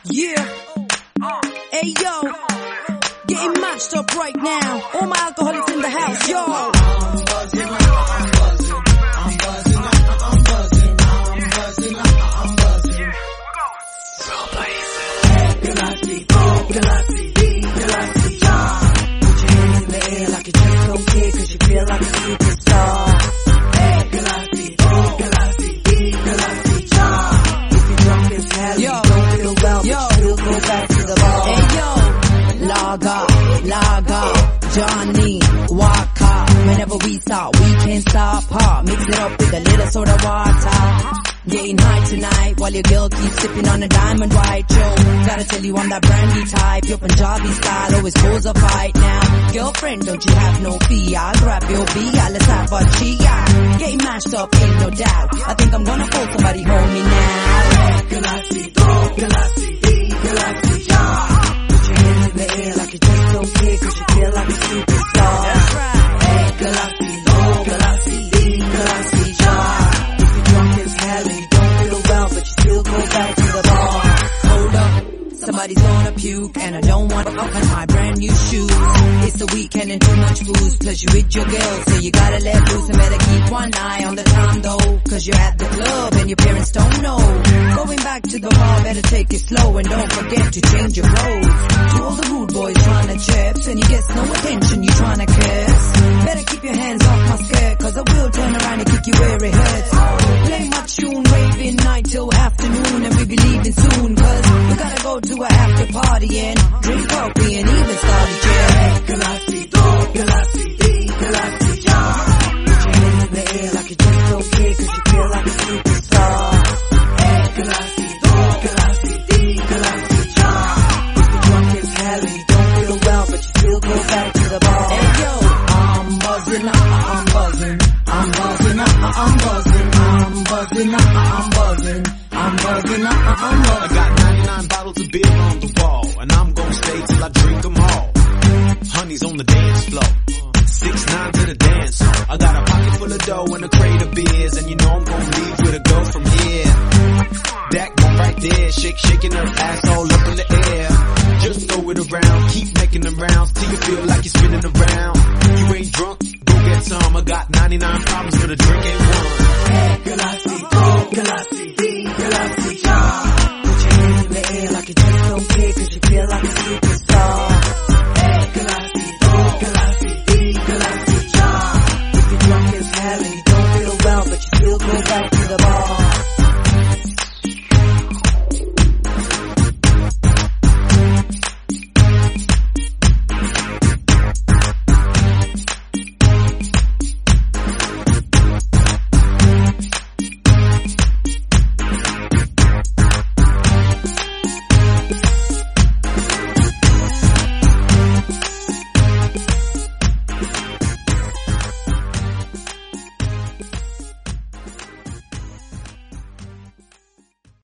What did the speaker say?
Yeah. Hey yo, getting matched up right now. All my alcoholics in the house, yo. I'm buzzing, I'm buzzing, I'm buzzing, I'm buzzing, I'm buzzing, I'm buzzing. Galati, yeah. Put your hands in the air like you just don't care, 'cause you feel like a superstar. Galati, yeah. If you're drunk as hell, you don't feel well, but you still go back to the bar. Hey yo, lager, Johnny Walker. Whenever we start, we can't stop. Mix it up with a little soda water. Getting high tonight while your girl keeps sipping on a diamond white. Yo, gotta tell you I'm that brandy type. Your Punjabi style always cause a fight now. Girlfriend, don't you have no fear? I'll grab your beer, let's have a cheer. Getting mashed up, ain't no doubt. I think I'm gonna call somebody home me now. Galati, yeah. Put your hands in the air like you just don't care, 'cause you feel like a superstar. That's right. Galati, yeah. If you're drunk as hell and you don't feel well, but you still go back to the bar. Hold up, somebody's gonna puke, and I don't want to fuck on my brand new shoes. It's the weekend and too much booze, plus you with your girl, so you gotta let loose and better keep one eye on the time though, 'cause you're at the club and your parents don't know. Going back to the bar, better take it slow and don't forget to change your clothes. To all the rude boys trying to chips and you get no attention, you trying to kiss. Better keep your hands off my skirt, 'cause I will turn around and kick you where it hurts. Play my tune, raving night till afternoon, and we be leaving soon, 'cause we gotta go to a after party and drink coffee and even start a jam. Galati, yeah. Put your hands in the air like you just don't care, 'cause you feel like a superstar. Galati, yeah. If you're drunk as hell and you don't feel well, but you still go back to the bar. Hey yo, I'm buzzing, I'm buzzing, I'm buzzing, I'm buzzing, I'm buzzing, I'm buzzing, I'm buzzing, I'm buzzing. I got 99 bottles of beer on the wall, and I'm gonna stay till I drink them all. Honey's on the dance floor, 6'9" to the dance floor. I got a pocket full of dough and a crate of beers, and you know I'm gonna leave with a go from here. That one right there, shaking her ass all up in the air. Just throw it around, keep making them rounds till you feel like you're spinning around. You ain't drunk, go get some. I got 99 problems, but a drink ain't one. Galati, yeah. Put your hands in the air like you just don't care, 'cause you feel like a superstar. Galati, yeah. If you're drunk as hell and you don't feel well, but you still go back